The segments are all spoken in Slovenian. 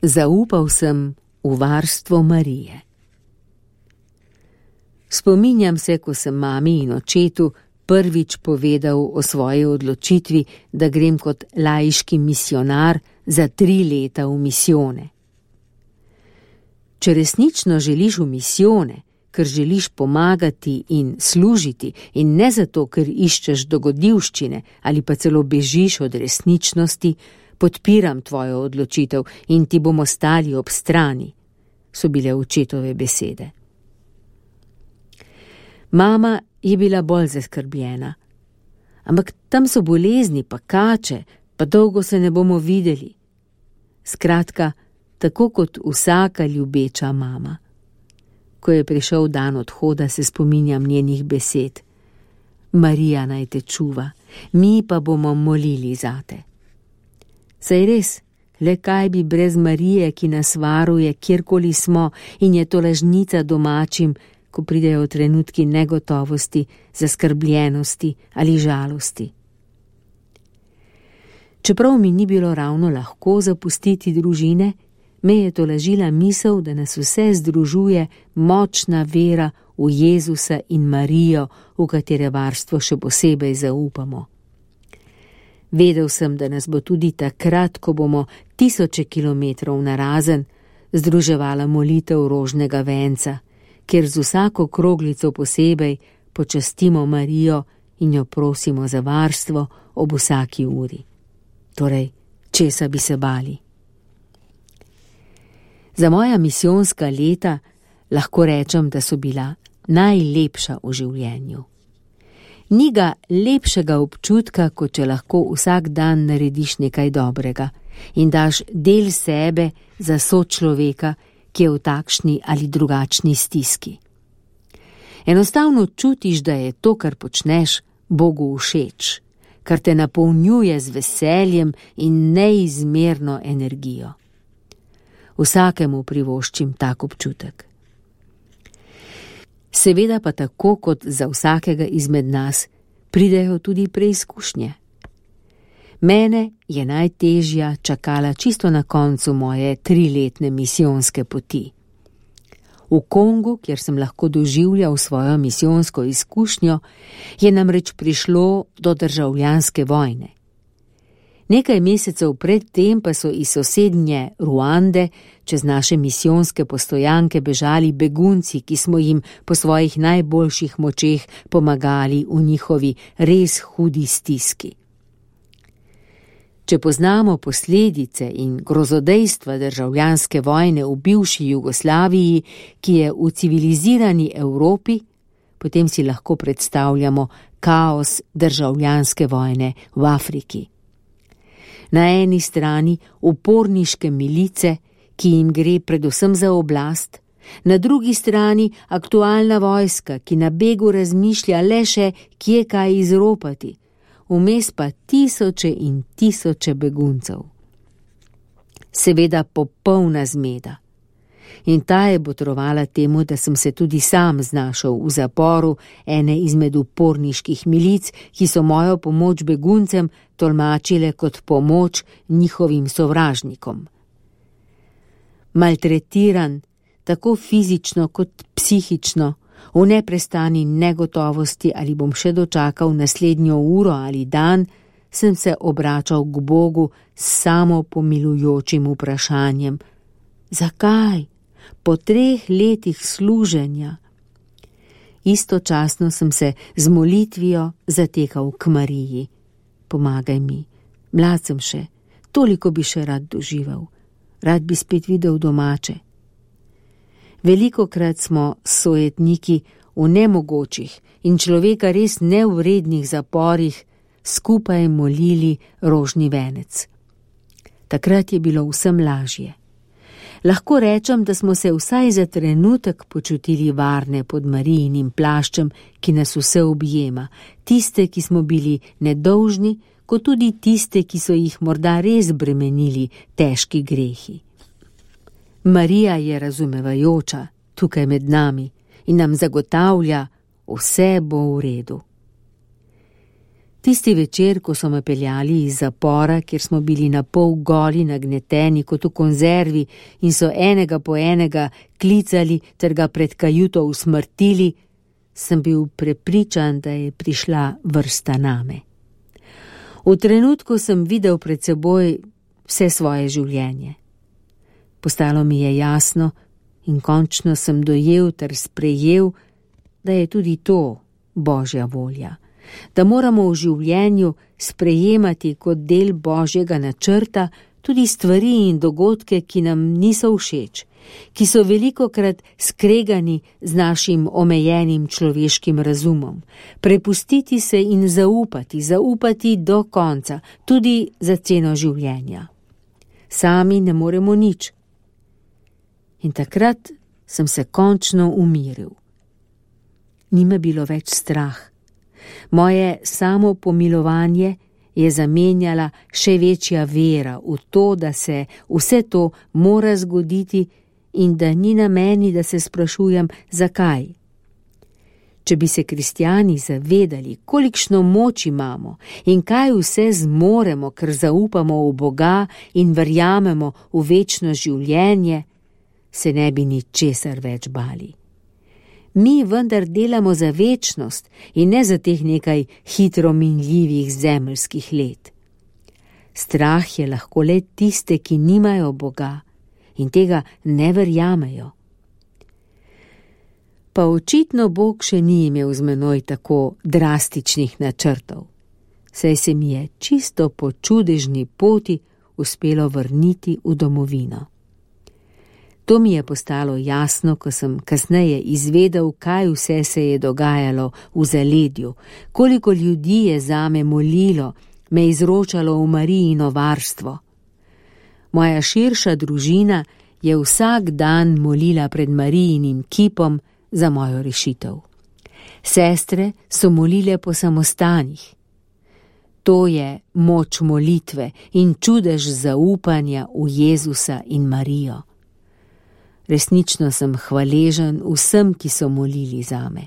Zaupal sem v varstvo Marije. Spominjam se, ko sem mami in očetu prvič povedal o svoji odločitvi, da grem kot laiški misionar za 3 leta v misijone. Če resnično želiš v misijone, ker želiš pomagati in služiti in ne zato, ker iščeš dogodivščine ali pa celo bežiš od resničnosti, podpiram tvojo odločitev in ti bomo stali ob strani, so bile očetove besede. Mama je bila bolj zaskrbljena. Ampak tam so bolezni, pa kače, pa dolgo se ne bomo videli. Skratka, tako kot vsaka ljubeča mama. Ko je prišel dan odhoda, se spominjam njenih besed. Marija naj te čuva, mi pa bomo molili zate. Saj res, le kaj bi brez Marije, ki nas varuje, kjerkoli smo in je to lažnica domačim, ko pridejo trenutki negotovosti, zaskrbljenosti ali žalosti. Čeprav mi ni bilo ravno lahko zapustiti družine, me je tolažila misel, da nas vse združuje močna vera v Jezusa in Marijo, v katere varstvo še posebej zaupamo. Vedel sem, da nas bo tudi takrat, ko bomo 1000 kilometrov narazen, združevala molitev rožnega venca, kjer z vsako kroglico posebej počastimo Marijo in jo prosimo za varstvo ob vsaki uri. Torej, česa bi se bali? Za moja misijonska leta lahko rečem, da so bila najlepša v življenju. Ni ga lepšega občutka, kot če lahko vsak dan narediš nekaj dobrega in daš del sebe za sočloveka, ki je v takšni ali drugačni stiski. Enostavno čutiš, da je to, kar počneš, Bogu všeč, kar te napolnjuje z veseljem in neizmerno energijo. Vsakemu privoščim tak občutek. Seveda pa tako kot za vsakega izmed nas, pridejo tudi preizkušnje. Mene je najtežja čakala čisto na koncu moje 3-letne misijonske poti. V Kongu, kjer sem lahko doživljal svojo misijonsko izkušnjo, je namreč prišlo do državljanske vojne. Nekaj mesecev pred tem pa so iz sosednje Ruande čez naše misijonske postojanke bežali begunci, ki smo jim po svojih najboljših močeh pomagali v njihovi res hudi stiski. Če poznamo posledice in grozodejstva državljanske vojne v bivši Jugoslaviji, ki je v civilizirani Evropi, potem si lahko predstavljamo kaos državljanske vojne v Afriki. Na eni strani uporniške milice, ki jim gre predvsem za oblast, na drugi strani aktualna vojska, ki na begu razmišlja le še, kje kaj izropati, vmes pa 1000 in 1000 beguncev. Seveda popolna zmeda. In ta je botrovala temu, da sem se tudi sam znašel v zaporu ene izmed uporniških milic, ki so mojo pomoč beguncem tolmačile kot pomoč njihovim sovražnikom. Maltretiran, tako fizično kot psihično, v neprestani negotovosti, ali bom še dočakal naslednjo uro ali dan, sem se obračal k Bogu s samopomilujočim vprašanjem: zakaj? Po 3 letih služenja. Istočasno sem se z molitvijo zatekal k Mariji. Pomagaj mi, mlad sem še, toliko bi še rad doživel, rad bi spet videl domače. Velikokrat smo sojetniki v nemogočih in človeka res nevrednih zaporih skupaj molili rožni venec. Takrat je bilo vsem lažje. Lahko rečem, da smo se vsaj za trenutek počutili varne pod Marijinim plaščem, ki nas vse objema, tiste, ki smo bili nedolžni, kot tudi tiste, ki so jih morda res bremenili težki grehi. Marija je razumevajoča tukaj med nami in nam zagotavlja, vse bo v redu. Tisti večer, ko so me peljali iz zapora, kjer smo bili na pol goli, nagneteni kot v konzervi in so enega po enega klicali ter ga pred kajuto usmrtili, sem bil prepričan, da je prišla vrsta name. V trenutku sem videl pred seboj vse svoje življenje. Postalo mi je jasno in končno sem dojel ter sprejel, da je tudi to Božja volja. Da moramo v življenju sprejemati kot del Božjega načrta tudi stvari in dogodke, ki nam niso všeč, ki so velikokrat skregani z našim omejenim človeškim razumom. Prepustiti se in zaupati do konca, tudi za ceno življenja. Sami ne moremo nič. In takrat sem se končno umiril. Ni me bilo več strah. Moje samopomilovanje je zamenjala še večja vera v to, da se vse to mora zgoditi in da ni na meni, da se sprašujem, zakaj. Če bi se kristjani zavedali, kolikšno moč imamo in kaj vse zmoremo, ker zaupamo v Boga in verjamemo v večno življenje, se ne bi ničesar več bali. Mi vendar delamo za večnost in ne za teh nekaj hitro minljivih zemeljskih let. Strah je lahko le tiste, ki nimajo Boga in tega ne verjamejo. Pa očitno Bog še ni imel z menoj tako drastičnih načrtov, saj se mi je čisto po čudežni poti uspelo vrniti v domovino. To mi je postalo jasno, ko sem kasneje izvedel, kaj vse se je dogajalo v zaledju, koliko ljudi je zame molilo, me izročalo v Marijino varstvo. Moja širša družina je vsak dan molila pred Marijinim kipom za mojo rešitev. Sestre so molile po samostanih. To je moč molitve in čudež zaupanja v Jezusa in Marijo. Resnično sem hvaležen vsem, ki so molili zame.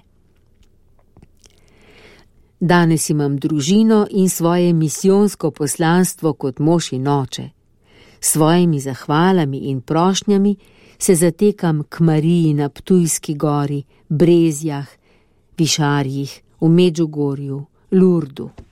Danes imam družino in svoje misijonsko poslanstvo kot mož in oče. S svojimi zahvalami in prošnjami se zatekam k Mariji na Ptujski gori, Brezjah, Višarjih, v Medžugorju, Lurdu.